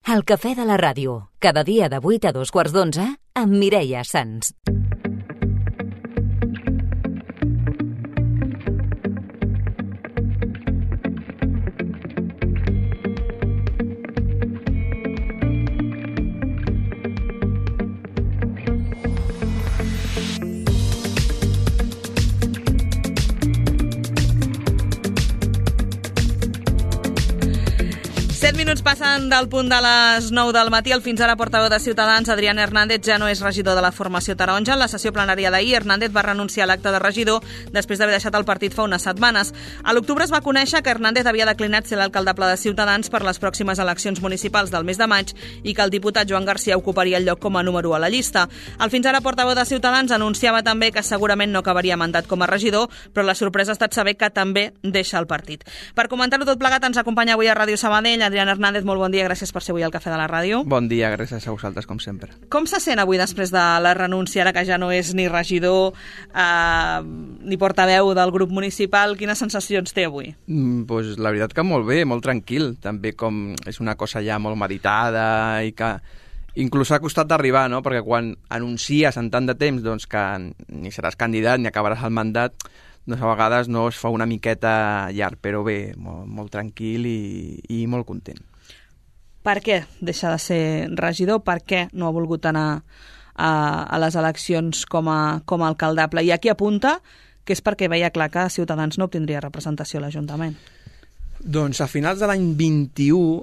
El cafè de la ràdio, cada dia de 8 a 2:15 amb Mireia Sans. Minuts passen del punt de les 9 del matí. El fins ara portaveu de Ciutadans, Adrián Hernández, ja no és regidor de la formació taronja. En la sessió plenària d'ahir, Hernández va renunciar a l'acte de regidor després d'haver deixat el partit fa unes setmanes. A l'octubre es va conèixer que Hernández havia declinat ser l'alcaldable de Ciutadans per les pròximes eleccions municipals del mes de maig i que el diputat Joan Garcia ocuparia el lloc com a número 1 a la llista. El fins ara portaveu de Ciutadans anunciava també que segurament no acabaria mandat com a regidor, però la sorpresa ha estat saber que també deixa el partit. Per comentar-ho tot plegat ens acompanya avui a Ràdio Sabadell Adrián Hernández, molt bon dia, gràcies per ser avui al Cafè de la Ràdio. Bon dia, gràcies a vosaltres, com sempre. Com se sent avui després de la renúncia, ara que ja no és ni regidor ni portaveu del grup municipal? Quines sensacions té avui? Pues la veritat que molt bé, molt tranquil. També com és una cosa ja molt meditada i que inclús ha costat d'arribar, no? Perquè quan anuncies en tant de temps doncs, que ni seràs candidat ni acabaràs el mandat, doncs a vegades no es fa una miqueta llarg, però bé, molt tranquil i molt content. Per què deixa de ser regidor? Per què no ha volgut anar a les eleccions com a alcaldable? I aquí apunta que és perquè veia clar que Ciutadans no obtindria representació a l'Ajuntament. Doncs a finals de l'any 21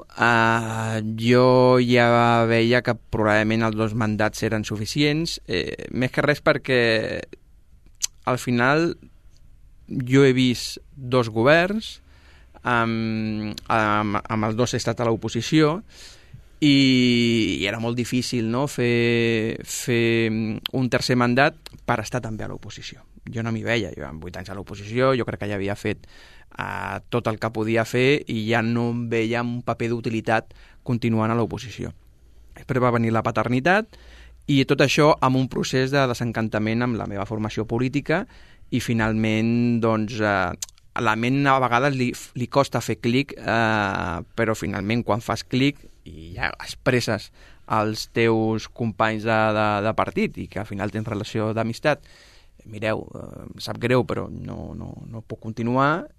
jo ja veia que probablement els 2 mandats eren suficients, més que res perquè al final jo he vist 2 governs, amb els 2 he estat a l'oposició i era molt difícil, no? fer un tercer mandat per estar també a l'oposició. Jo no m'hi veia, jo amb 8 anys a l'oposició, jo crec que ja havia fet tot el que podia fer i ja no em veia un paper d'utilitat continuant a l'oposició. Després va venir la paternitat i tot això amb un procés de desencantament amb la meva formació política i finalment doncs a la ment a vegades li costa fer clic, però finalment quan fas clic i ja expresses als teus companys de partit i que al final tens relació d'amistat, mireu, em sap greu però no puc continuar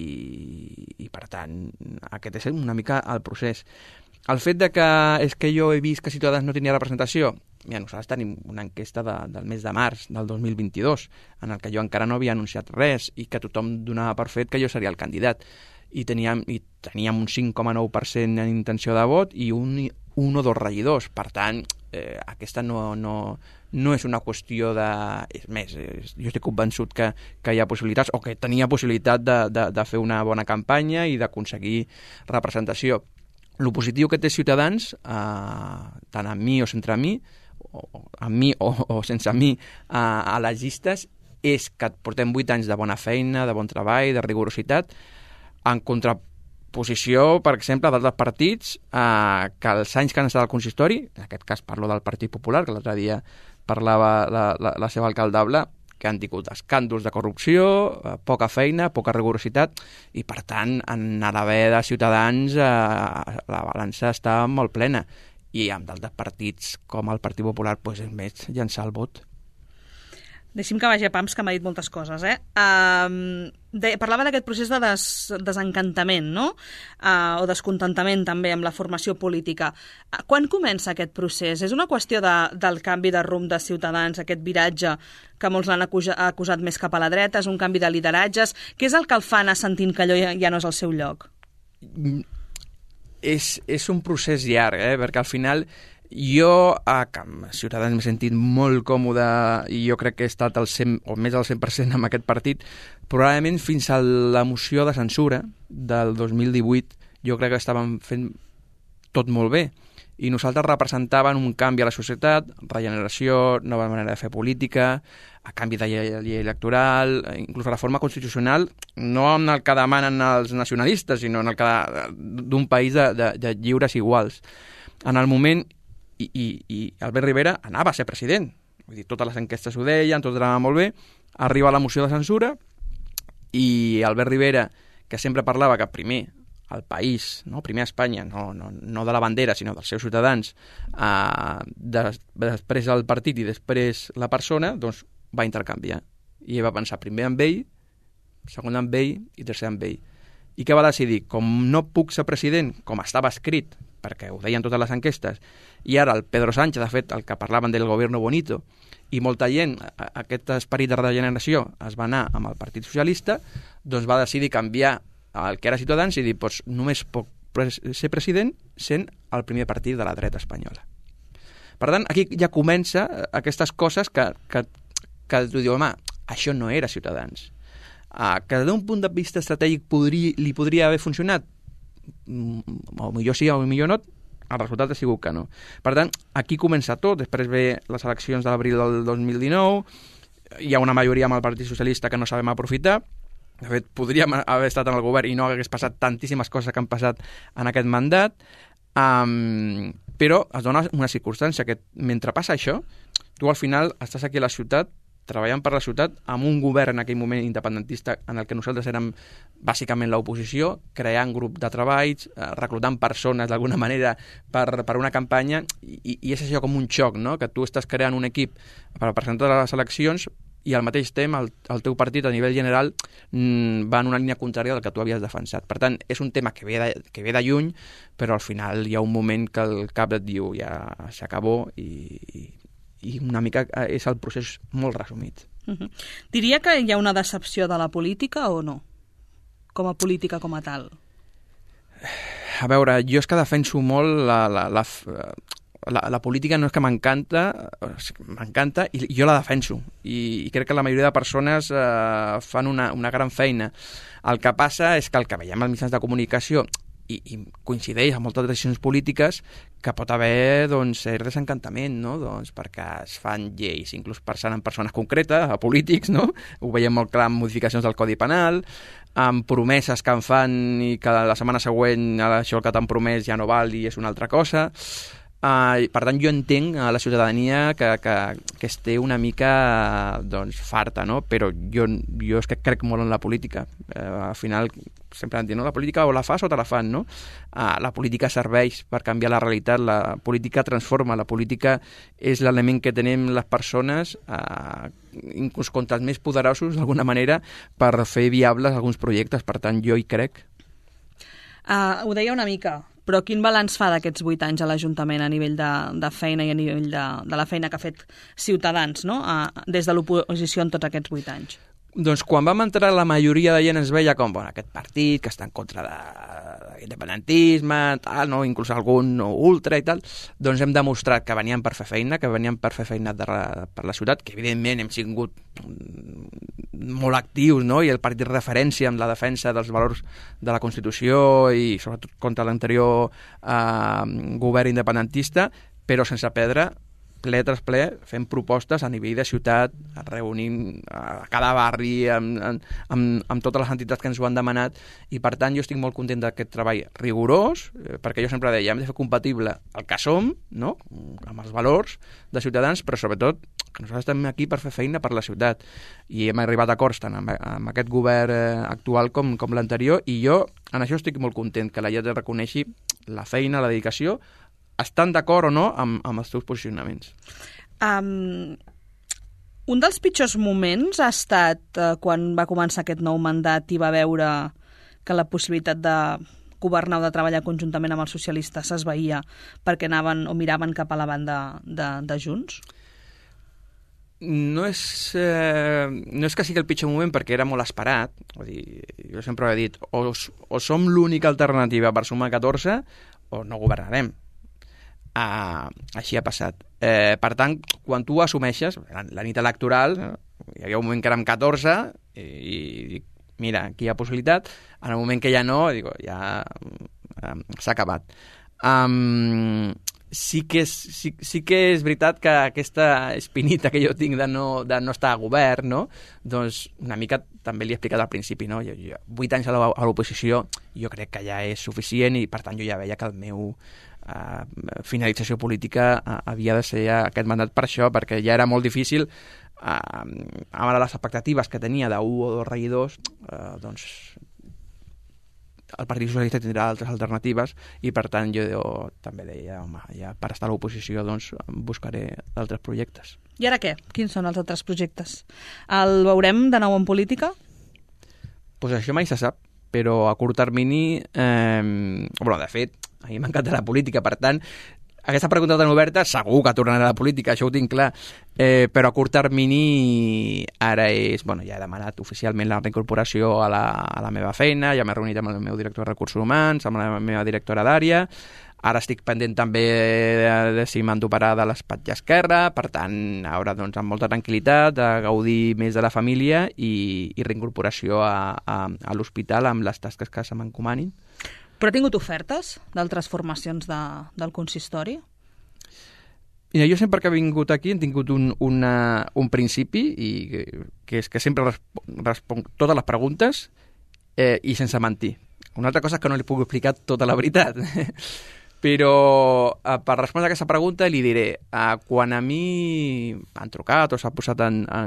i per tant aquest és una mica el procés. El fet de que és que jo he vist que Ciutadans no tenia representació, mira, nosaltres tenim una enquesta del mes de març del 2022 en el que jo encara no havia anunciat res i que tothom donava per fet que jo seria el candidat i teníem un 5,9% en intenció de vot i un o 2 regidors. Per tant, aquesta no és una qüestió de... És més, jo estic convençut que hi ha possibilitats o que tenia possibilitat de fer una bona campanya i d'aconseguir representació. El positiu que té Ciutadans, tant amb mi o sense mi, amb mi o sense mi a les llistes, és que portem 8 anys de bona feina, de bon treball, de rigorositat, en contraposició, per exemple, d'altres partits que els anys que han estat al consistori, en aquest cas parlo del Partit Popular, que l'altre dia parlava la seva alcaldable, que han tingut escàndols de corrupció, poca feina, poca rigorositat, i per tant, en l'haver de Ciutadans, la balança està molt plena. I amb d'altres partits, com el Partit Popular, doncs és més llançar el vot. Deixi'm que vagi a pams, que m'ha dit moltes coses. Parlava d'aquest procés de desencantament, no? O descontentament també amb la formació política. Quan comença aquest procés? És una qüestió del canvi de rumb de Ciutadans, aquest viratge que molts l'han acusat més cap a la dreta, és un canvi de lideratges? Què és el que el fa anar sentint que allò ja no és el seu lloc? És un procés llarg, perquè al final jo a Ciutadans m'he sentit molt còmode i jo crec que he estat més del 100% amb aquest partit, probablement fins a la moció de censura del 2018 jo crec que estàvem fent tot molt bé i nosaltres representàvem un canvi a la societat, regeneració, nova manera de fer política, a canvi de llei electoral, inclús reforma constitucional, no en el que demanen els nacionalistes, sinó en el que d'un país de lliures iguals. En el moment i Albert Rivera anava a ser president. Vull dir, totes les enquestes ho deien, tot anava molt bé. Arriba la moció de censura i Albert Rivera, que sempre parlava que primer el país, no? Primer Espanya, no de la bandera, sinó dels seus ciutadans, després el partit i després la persona, doncs va intercanviar. I va pensar primer amb ell, segon amb ell i tercer amb ell. I què va decidir? Com no puc ser president, com estava escrit, perquè ho deien totes les enquestes, i ara el Pedro Sánchez, de fet, el que parlaven del gobierno bonito, i molta gent, aquest esperit de regeneració, es va anar amb el Partit Socialista, doncs va decidir canviar el que era Ciutadans i dir, doncs només puc ser president sent el primer partit de la dreta espanyola. Per tant, aquí ja comença aquestes coses que tu dius, home, això no era Ciutadans. Que d'un punt de vista estratègic li podria haver funcionat? O millor sí o millor no, el resultat ha sigut que no. Per tant, aquí comença tot, després ve les eleccions de l'abril del 2019, hi ha una majoria amb el Partit Socialista que no sabem aprofitar, de fet, podríem haver estat en el govern i no hagués passat tantíssimes coses que han passat en aquest mandat, però es dona una circumstància que mentre passa això, tu al final estàs aquí a la ciutat treballant per la ciutat amb un govern en aquell moment independentista en el que nosaltres érem bàsicament l'oposició, creant grup de treballs, reclutant persones d'alguna manera per una campanya, i és això com un xoc, no? Que tu estàs creant un equip per presentar les eleccions i al mateix temps el teu partit a nivell general va en una línia contrària del que tu havies defensat. Per tant, és un tema que ve de lluny, però al final hi ha un moment que el cap et diu ja s'acabó i una mica és el procés molt resumit. Diria que hi ha una decepció de la política o no? Com a política com a tal? A veure, jo és que defenso molt la política, no és que m'encanta i jo la defenso i crec que la majoria de persones fan una gran feina. El que passa és que el que veiem als mitjans de comunicació i coincideix amb moltes decisions polítiques que pot haver cert desencantament, no? Perquè es fan lleis, inclús pensant en persones concretes, a polítics, no? Ho veiem molt clar amb modificacions del Codi Penal, amb promeses que en fan i que la setmana següent això que t'han promès ja no val i és una altra cosa. Per tant, jo entenc a la ciutadania que es té una mica farta, no? Però jo és que crec molt en la política. Al final, sempre han dit, no? La política o la fas o te la fan, no? La política serveix per canviar la realitat, la política transforma, la política és l'element que tenim les persones, inclús contra els més poderosos, d'alguna manera, per fer viables alguns projectes. Per tant, jo hi crec. Ho deia una mica, però quin balanç fa d'aquests 8 anys a l'Ajuntament a nivell de feina i a nivell de la feina que ha fet Ciutadans, no? Des de l'oposició en tots aquests 8 anys? Doncs quan vam entrar la majoria de gent es veia com aquest partit que està en contra de l'independentisme, tal, no? Inclús algun ultra i tal, doncs hem demostrat que venien per fer feina, per la ciutat, que evidentment hem sigut molt actius, no? I el partit referència en la defensa dels valors de la Constitució i sobretot contra l'anterior govern independentista, però sense perdre ple tras ple, fent propostes a nivell de ciutat, reunint a cada barri amb totes les entitats que ens ho han demanat, i per tant jo estic molt content d'aquest treball rigorós, perquè jo sempre deia, hem de fer compatible el que som, no?, amb els valors de Ciutadans, però sobretot que nosaltres estem aquí per fer feina per la ciutat, i hem arribat a acords tant amb aquest govern actual com l'anterior, i jo en això estic molt content, que la gent reconeixi la feina, la dedicació, estan d'acord o no amb els teus posicionaments. Un dels pitjors moments ha estat quan va començar aquest nou mandat i va veure que la possibilitat de governar o de treballar conjuntament amb els socialistes s'esvaïa perquè anaven o miraven cap a la banda de Junts? No és que sigui el pitjor moment perquè era molt esperat. Vull dir, jo sempre ho he dit, o som l'única alternativa per sumar 14 o no governarem. Així ha passat. Per tant, quan tu assumeixes, la nit electoral, hi havia un moment que érem 14 i dic, mira, aquí hi ha possibilitat, en el moment que ja no, dic, ja s'ha acabat. Sí que és veritat que aquesta espinita que jo tinc de no estar a govern, no? Doncs una mica també li he explicat al principi, no? Jo 8 anys a l'oposició jo crec que ja és suficient i per tant jo ja veia que el meu finalització política havia de ser aquest mandat per això, perquè ja era molt difícil amb les expectatives que tenia d'1 o 2 regidors, doncs el Partit Socialista tindrà altres alternatives i, per tant, jo també deia, home, ja per estar a l'oposició doncs buscaré altres projectes. I ara què? Quins són els altres projectes? El veurem de nou en política? Pues això mai se sap, però a curt termini... de fet, a mi m'encanta la política, per tant, aquesta pregunta tan oberta segur que tornarà a la política, això ho tinc clar, però a curt termini ara és... ja he demanat oficialment la reincorporació a la meva feina, ja m'he reunit amb el meu director de recursos humans, amb la meva directora d'àrea, ara estic pendent també de si m'han d'operar de l'espatlla esquerra, per tant, ara doncs, amb molta tranquil·litat, de gaudir més de la família i reincorporació a l'hospital amb les tasques que se m'encomanin. Però ha tingut ofertes d'altres formacions del consistori? Mira, jo sempre que he vingut aquí he tingut un principi, que és que sempre responc totes les preguntes i sense mentir. Una altra cosa és que no li puc explicar tota la veritat. Però per respondre a aquesta pregunta li diré, quan a mi m'han trucat o s'ha posat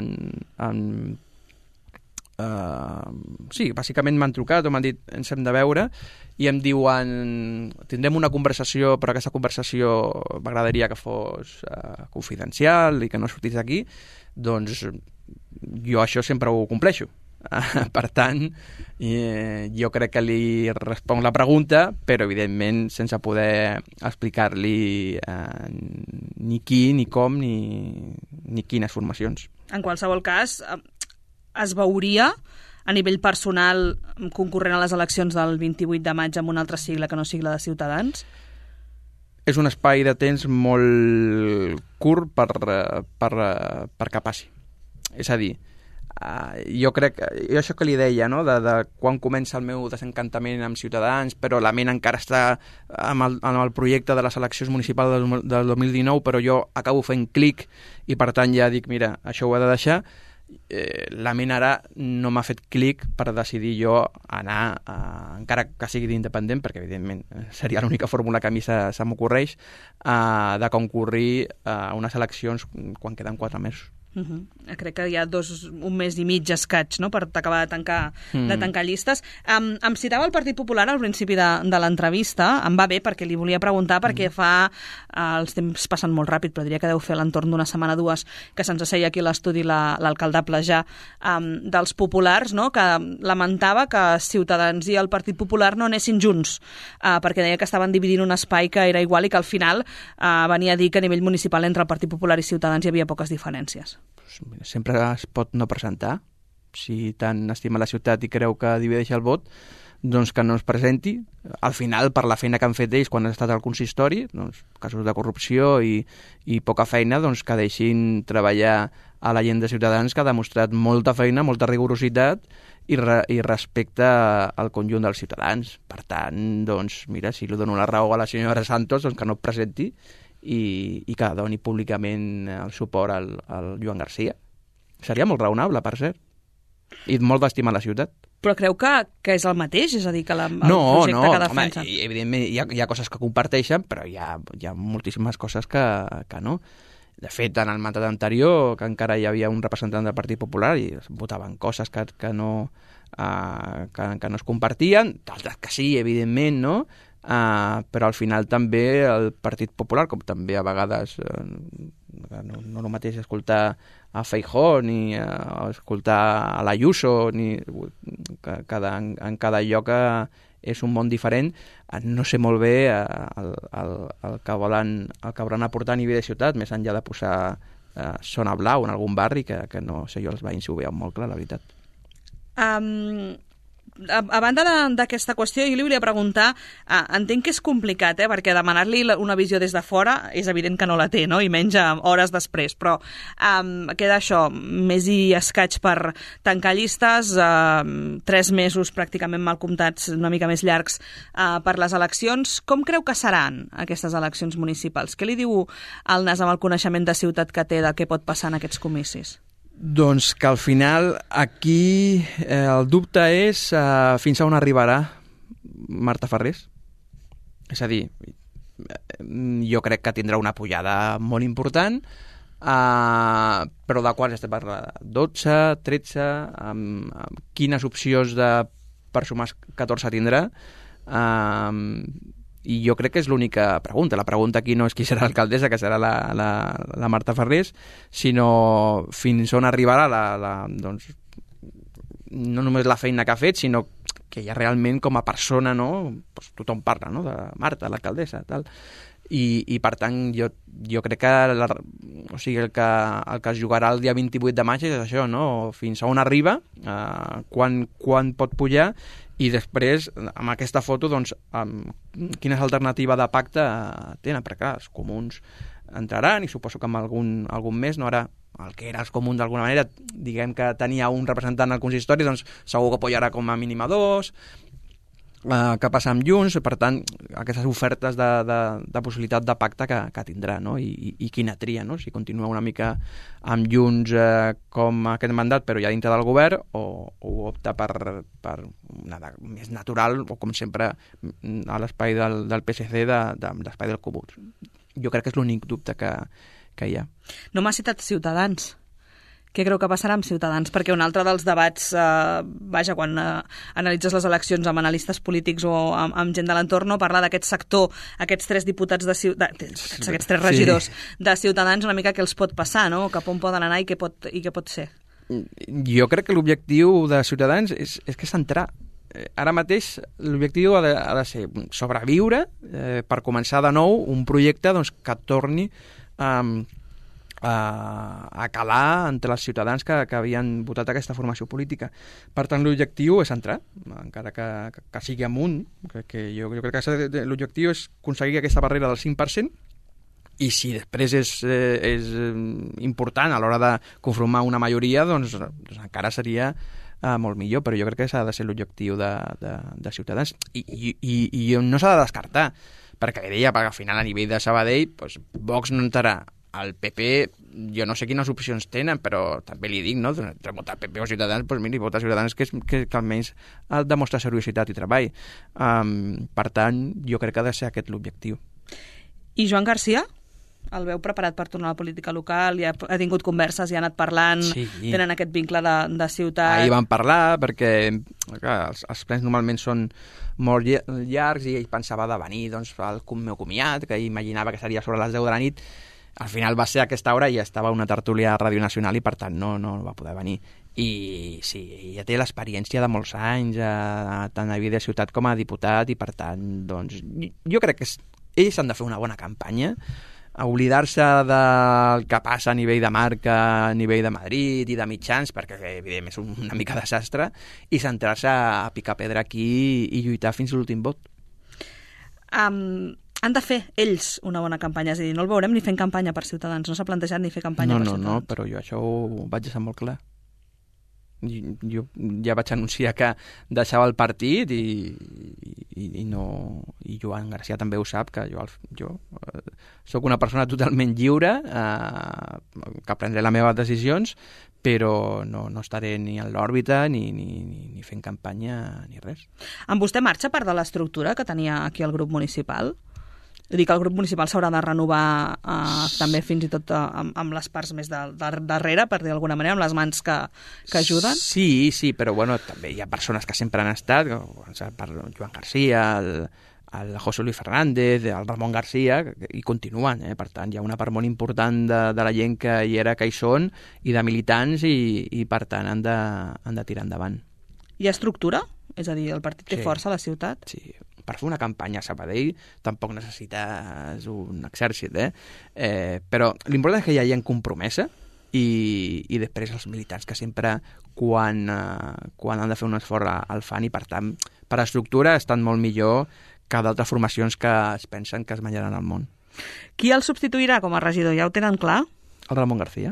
sí, bàsicament m'han trucat o m'han dit ens hem de veure i em diuen tindrem una conversació, però aquesta conversació m'agradaria que fos confidencial i que no sortís d'aquí, doncs jo això sempre ho compleixo. Per tant, jo crec que li responc la pregunta, però evidentment sense poder explicar-li ni qui, ni com, ni quines formacions. En qualsevol cas, es veuria a nivell personal concorrent a les eleccions del 28 de maig amb un altre sigle que no sigui la de Ciutadans? És un espai de temps molt curt per que passi. És a dir, jo crec, jo això que li deia, no? de quan comença el meu desencantament amb Ciutadans, però la ment encara està amb el projecte de les eleccions municipals del 2019, però jo acabo fent clic i per tant ja dic, mira, això ho he de deixar. La ment ara no m'ha fet clic per decidir jo anar, encara que sigui d'independent, perquè evidentment seria l'única fórmula que a mi se m'ocorreix, de concórrer a unes eleccions quan queden 4 mesos. Crec que hi ha un mes i mig escaig, no?, per acabar de tancar llistes. Em citava el Partit Popular al principi de l'entrevista, em va bé perquè li volia preguntar perquè els temps passen molt ràpid, però diria que deu fer a l'entorn d'una setmana o dues que se'ns asseia aquí a l'estudi l'alcaldable ja dels populars, no?, que lamentava que Ciutadans i el Partit Popular no anessin junts, perquè deia que estaven dividint un espai que era igual i que al final venia a dir que a nivell municipal entre el Partit Popular i Ciutadans hi havia poques diferències. Sempre es pot no presentar. Si tant estima la ciutat i creu que divideix el vot, doncs que no es presenti. Al final, per la feina que han fet ells quan han estat al consistori, doncs, casos de corrupció i poca feina, doncs que deixin treballar a la gent de Ciutadans, que ha demostrat molta feina, molta rigorositat i respecte al conjunt dels ciutadans. Per tant, doncs, mira, si li dono la raó a la senyora Santos, doncs que no es presenti i que doni públicament el suport al Joan Garcia. Seria molt raonable, per cert. I molt d'estimar la ciutat. Però creu que és el mateix? És a dir, que el projecte que defensa... Home, evidentment hi ha coses que comparteixen, però hi ha moltíssimes coses que no. De fet, en el mandat anterior, que encara hi havia un representant del Partit Popular i es votaven coses que no es compartien, d'altres que sí, evidentment, no? Però al final també el Partit Popular, com també a vegades no el mateix escoltar a Feijóo ni escoltar a l'Ayuso, ni en cada lloc és un món diferent. No sé molt bé el que volen aportar a nivell de ciutat, més enllà de posar zona blau en algun barri, que no sé jo, els veïns ho veuen molt clar, la veritat. A banda d'aquesta qüestió, jo li volia preguntar, entenc que és complicat, perquè demanar-li una visió des de fora és evident que no la té, no?, i menys hores després, però queda això, mes i escaig per tancar llistes, 3 mesos pràcticament mal comptats, una mica més llargs per les eleccions. Com creu que seran aquestes eleccions municipals? Què li diu el Nas amb el coneixement de ciutat que té de què pot passar en aquests comicis? Doncs que al final aquí el dubte és fins a on arribarà Marta Farrés. És a dir, jo crec que tindrà una pujada molt important, però de quals estem parlant? 12, 13, amb quines opcions de per sumar 14 tindrà. I jo crec que és l'única pregunta. La pregunta aquí no és qui serà l'alcaldessa, que serà la Marta Ferrés, sinó fins on arribarà doncs, no només la feina que ha fet, sinó que ja realment com a persona, no? Pues tothom parla, no? De Marta, l'alcaldessa, tal. I per tant, jo crec que el que es jugarà el dia 28 de maig és això, no? Fins a on arriba, quan pot pujar, i després, amb aquesta foto, doncs, quina alternativa de pacte tenen, perquè clar, els comuns entraran, i suposo que amb algun mes, no? Ara, el que era els comuns d'alguna manera, diguem que tenia un representant al consistori, doncs segur que apoyarà com a mínim a 2, que passa amb Junts, per tant, aquestes ofertes de possibilitat de pacte que tindrà, no? I quina tria, no? Si continua una mica amb Junts com aquest mandat, però ja dintre del govern, o opta per una més natural, o com sempre a l'espai del PSC, de l'espai del Comuns. Jo crec que és l'únic dubte que hi ha. No m'ha citat Ciutadans. Què creu que passarà amb Ciutadans? Perquè un altre dels debats, quan analitzes les eleccions amb analistes polítics o amb gent de l'entorn, parla d'aquest sector, aquests 3 diputats aquests 3 regidors de Ciutadans, una mica què els pot passar, no? Cap on poden anar i què pot ser? Jo crec que l'objectiu de Ciutadans és que s'entrar. Ara mateix l'objectiu ha de ser sobreviure per començar de nou un projecte doncs, que torni a calar entre els ciutadans que havien votat aquesta formació política. Per tant, l'objectiu és entrar, encara que sigui amunt, que jo crec que l'objectiu és aconseguir aquesta barrera del 5%, i si després és important a l'hora de conformar una majoria, doncs encara seria molt millor, però jo crec que s'ha de ser l'objectiu de Ciutadans. I no s'ha de descartar, perquè deia, perquè al final a nivell de Sabadell, doncs, Vox no entrarà. El PP, jo no sé quines opcions tenen, però també li dic, no? Entre votar PP o Ciutadans, doncs miri, votar Ciutadans que almenys demostra seriositat i treball. Per tant, jo crec que ha de ser aquest l'objectiu. I Joan Garcia? El veu preparat per tornar a la política local? Ja ha tingut converses, ja ha anat parlant, sí. Tenen aquest vincle de ciutat... Ahir van parlar, perquè clar, els plens normalment són molt llargs i ell pensava de venir doncs, al meu comiat, que imaginava que seria sobre les 10 de la nit. Al final va ser a aquesta hora i ja estava una tertúlia a Ràdio Nacional i per tant no va poder venir. I sí, ja té l'experiència de molts anys, tant a vida de ciutat com a diputat, i per tant, doncs, jo crec que ells han de fer una bona campanya, a oblidar-se del que passa a nivell de marca, a nivell de Madrid i de mitjans, perquè evidentment és una mica desastre, i centrar-se a picar pedra aquí i lluitar fins a l'últim vot. Han de fer ells una bona campanya, és a dir, no el veurem ni fent campanya per Ciutadans, no s'ha plantejat ni fer campanya per Ciutadans. No, però jo això ho vaig deixar molt clar. Jo ja vaig anunciar que deixava el partit i Joan Garcia també ho sap, que jo sóc una persona totalment lliure, que prendré les meves decisions, però no estaré ni en l'òrbita ni fent campanya ni res. Amb vostè marxa part de l'estructura que tenia aquí el grup municipal? Vull dir que el grup municipal s'haurà de renovar també fins i tot amb les parts més darrere, per dir d'alguna manera, amb les mans que ajuden? Sí, però bueno, també hi ha persones que sempre han estat, per Joan Garcia, el José Luis Fernández, el Ramon Garcia, i continuen, per tant hi ha una part molt important de la gent que hi era, que hi són, i de militants, i per tant han de tirar endavant. Hi ha estructura? És a dir, el partit té força a la ciutat? Sí, per fer una campanya a Sabadell tampoc necessites un exèrcit, però l'important és que hi hagi compromesa i després els militants que sempre quan han de fer un esforç el fan, i per tant per estructura estan molt millor que d'altres formacions que es pensen que es menjaran al món. Qui el substituirà com a regidor? Ja ho tenen clar? El Ramon García.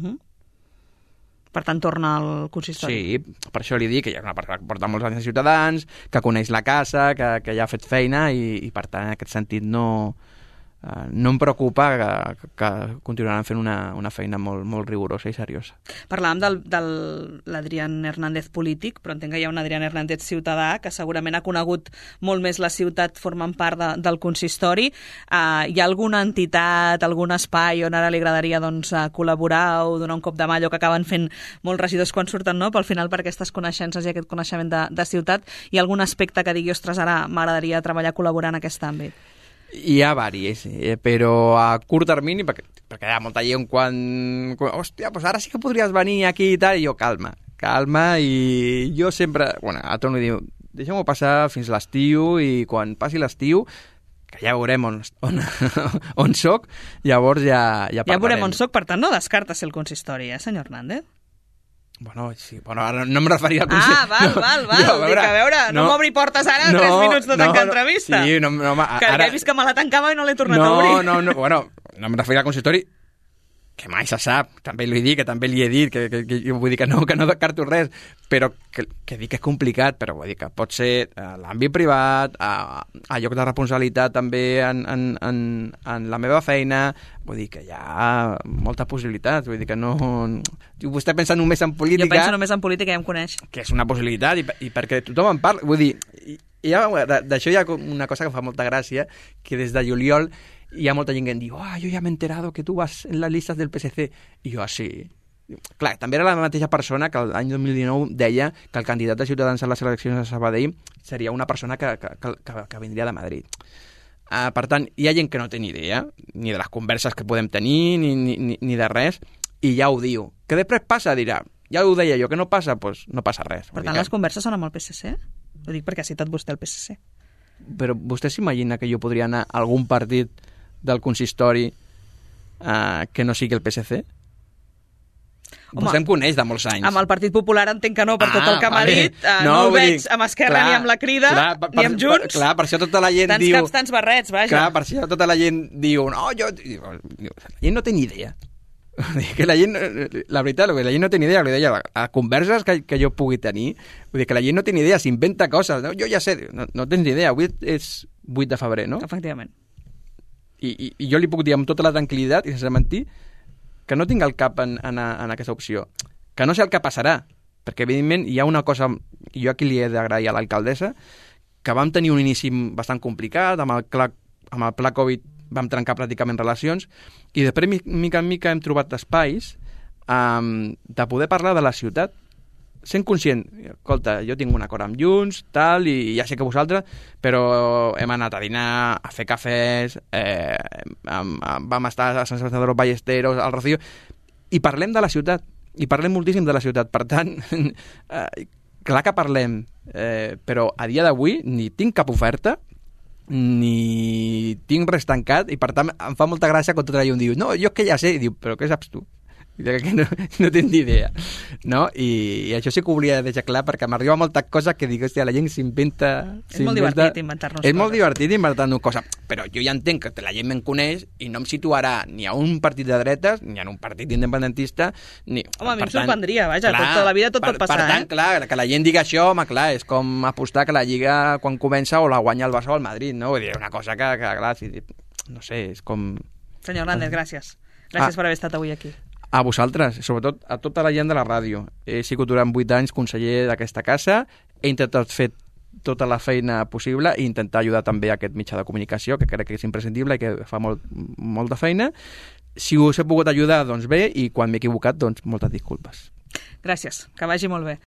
Per tant, torna al consistori. Sí, per això li dic que hi ha una persona que porta molts anys de Ciutadans, que coneix la casa, que ja ha fet feina, i per tant, en aquest sentit, no no em preocupa que continuaran fent una feina molt rigorosa i seriosa. Parlàvem de l'Adrián Hernández polític, però entenc que hi ha un Adrián Hernández ciutadà que segurament ha conegut molt més la ciutat formant part del consistori. Hi ha alguna entitat, algun espai on ara li agradaria col·laborar o donar un cop de mà, allò que acaben fent molts regidors quan surten, no? Pel final, per aquestes coneixences i aquest coneixement de ciutat, hi ha algun aspecte que digui, ostres, ara m'agradaria treballar, col·laborar en aquest àmbit? Hi ha varis, però a curt termini, perquè hi ha molta gent quan hòstia, doncs ara sí que podries venir aquí i tal, i jo, calma, i jo sempre, a torno i diu, deixem-ho passar fins l'estiu, i quan passi l'estiu, que ja veurem on soc, llavors ja parlarem. Ja veurem on soc, per tant no descarta ser el consistori, senyor Hernández? Sí, ara no em referia al consistori. Val. A veure, no m'obri portes ara 3 minuts de tancar entrevista. Sí, que he vist que me la tancava i no l'he tornat a obrir. No em referia al consistori, que mai se sap, també li dic, que també li he dit, que vull dir que no descarto res, però que dic que és complicat, però vull dir que pot ser a l'àmbit privat, a lloc de responsabilitat també en la meva feina, vull dir que hi ha moltes possibilitats, vull dir que no... Vostè pensa només en política... Jo penso només en política, ja em coneix. Que és una possibilitat, i perquè tothom en parla, vull dir, d'això hi ha una cosa que fa molta gràcia, que des de juliol hi ha molta gent que em diu jo ja m'he enterado que tu vas en les llistes del PSC. I jo, sí. Clar, també era la mateixa persona que l'any 2019 deia que el candidat de Ciutadans a les eleccions a Sabadell seria una persona que vindria de Madrid. Per tant, hi ha gent que no té ni idea, ni de les converses que podem tenir, ni de res, i ja ho diu. Que després passa, dirà, ja ho deia jo, que no passa, doncs no passa res. Per tant, les converses són amb el PSC? Ho dic perquè ha citat vostè el PSC. Però vostè s'imagina que jo podria anar a algun partit del consistori que no sigui el PSC? Home, vostè em coneix de molts anys. Amb el Partit Popular entenc que no, per tot el que m'ha dit. No el veig amb Esquerra ni amb la Crida, ni amb Junts. Clar, per això tota la gent diu... Tants caps, tants barrets, vaja. Clar, per això tota la gent diu... La gent no té ni idea. Que la gent, la veritat, la gent no té ni idea, li deia, a converses que jo pugui tenir, vull dir que la gent no té ni idea, s'inventa coses, no? Jo ja sé, no tens ni idea, avui és 8 de febrer, no? Efectivament. I jo li puc dir amb tota la tranquil·litat i sense mentir que no tinc el cap en aquesta opció, que no sé el que passarà, perquè evidentment hi ha una cosa, i jo aquí li he d'agrair a l'alcaldessa, que vam tenir un inici bastant complicat, amb el pla Covid vam trencar pràcticament relacions, i després mica en mica hem trobat espais de poder parlar de la ciutat, sent conscient, escolta, jo tinc un acord amb Junts, tal, i ja sé que vosaltres, però hem anat a dinar, a fer cafès, vam estar a Sant Sebastián de los Ballesteros, al Rocío, i parlem de la ciutat, i parlem moltíssim de la ciutat, per tant, clar que parlem, però a dia d'avui ni tinc cap oferta, ni tinc res tancat, i per tant em fa molta gràcia quan tot allà em diu, no, jo és que ja sé, i diu, però què saps tu? Que no tens ni idea, no? I això sí que ho volia deixar clar, perquè m'arriba moltes coses que dic, hòstia, la gent s'inventa... És molt divertit inventar-nos coses. És molt divertit inventar-nos coses, però jo ja entenc que la gent me'n coneix i no em situarà ni a un partit de dretes, ni a un partit independentista, ni... Home, a mi em sorprendria, vaja, tota la vida tot pot passar, Per tant, clar, que la gent digui això, home, clar, és com apostar que la Lliga, quan comença, o la guanya el Barça o el Madrid, no? Vull dir, una cosa que clar, no sé, és com... Senyor Hernández, gràcies. Gràcies per haver estat avui aquí. A vosaltres, sobretot a tota la gent de la ràdio. He sigut durant 8 anys conseller d'aquesta casa, he intentat fer tota la feina possible i intentar ajudar també a aquest mitjà de comunicació, que crec que és imprescindible i que fa molta feina. Si us he pogut ajudar, doncs bé, i quan m'he equivocat, doncs moltes disculpes. Gràcies, que vagi molt bé.